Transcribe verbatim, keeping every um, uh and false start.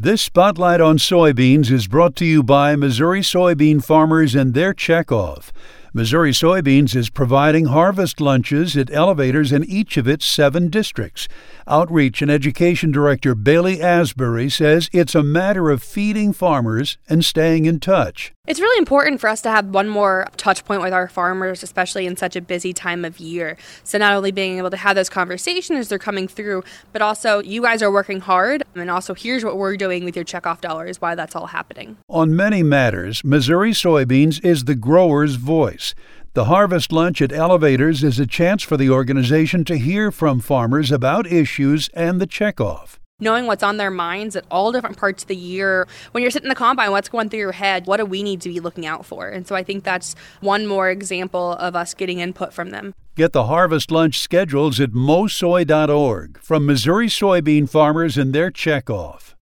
This Spotlight on Soybeans is brought to you by Missouri soybean farmers and their checkoff. Missouri Soybeans is providing harvest lunches at elevators in each of its seven districts. Outreach and Education Director Bailey Asbury says it's a matter of feeding farmers and staying in touch. It's really important for us to have one more touch point with our farmers, especially in such a busy time of year. So not only being able to have those conversations as they're coming through, but also you guys are working hard. And also here's what we're doing with your checkoff dollars, why that's all happening. On many matters, Missouri Soybeans is the grower's voice. The Harvest Lunch at Elevators is a chance for the organization to hear from farmers about issues and the checkoff. Knowing what's on their minds at all different parts of the year. When you're sitting in the combine, what's going through your head? What do we need to be looking out for? And so I think that's one more example of us getting input from them. Get the Harvest Lunch schedules at mosoy dot org from Missouri soybean farmers and their checkoff.